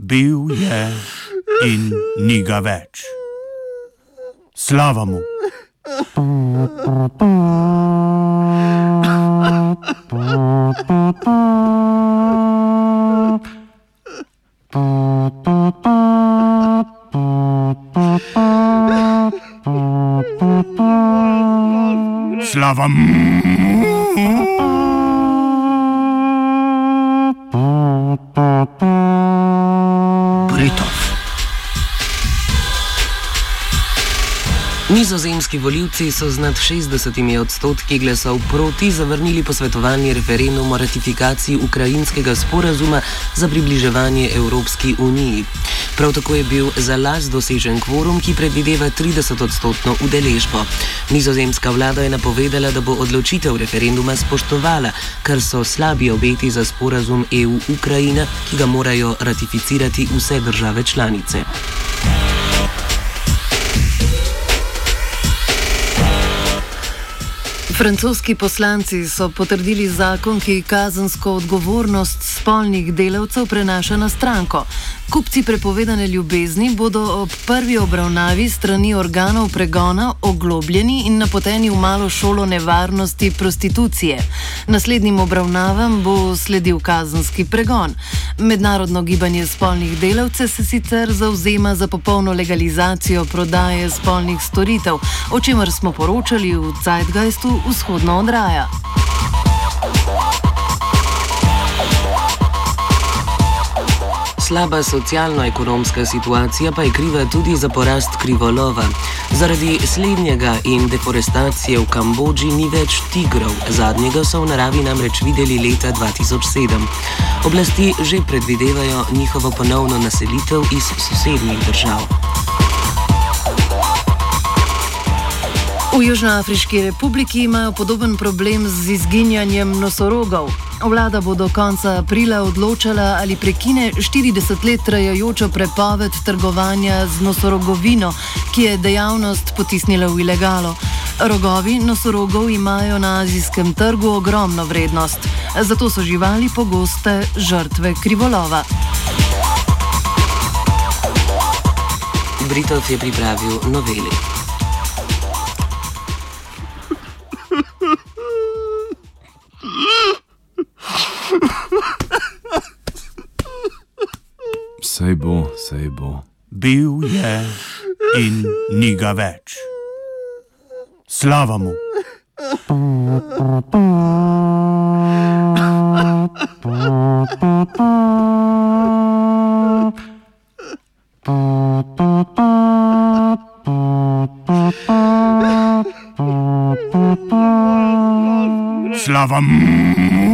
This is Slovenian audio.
Bil je in ni ga več. Slava mu. Slava mu. Britov. Nizozemski volivci so z nad 60% glasov proti zavrnili posvetovalni referendum o ratifikaciji ukrajinskega sporazuma za približevanje Evropski uniji. Prav tako je bil za las dosežen kvorum, ki predvideva 30% udeležbo. Nizozemska vlada je napovedala, da bo odločitev referenduma spoštovala, kar so slabi obeti za sporazum EU-Ukrajina, ki ga morajo ratificirati vse države članice. Francoski poslanci so potrdili zakon, ki kazensko odgovornost spolnih delavcev prenaša na stranko. Kupci prepovedane ljubezni bodo ob prvi obravnavi strani organov pregona oglobljeni in napoteni v malo šolo nevarnosti prostitucije. Naslednjim obravnavam bo sledil kazenski pregon. Mednarodno gibanje spolnih delavcev se sicer zavzema za popolno legalizacijo prodaje spolnih storitev, o čemer smo poročali v Zeitgeistu vzhodno od Raja. Slaba socialno-ekonomska situacija pa je kriva tudi za porast krivolova. Zaradi slednjega in deforestacije v Kambodži ni več tigrov. Zadnjega so v naravi namreč videli leta 2007. Oblasti že predvidevajo njihovo ponovno naselitev iz sosednjih držav. V Južnoafriški republiki imajo podoben problem z izginjanjem nosorogov. Vlada bo do konca aprila odločala, ali prekine 40 let trajajočo prepoved trgovanja z nosorogovino, ki je dejavnost potisnila v ilegalo. Rogovi nosorogov imajo na azijskem trgu ogromno vrednost, zato so živali pogoste žrtve krivolova. Britov je pripravil noveli. Sej bo. Bil je in ni ga več. Slava mu. Slava mu.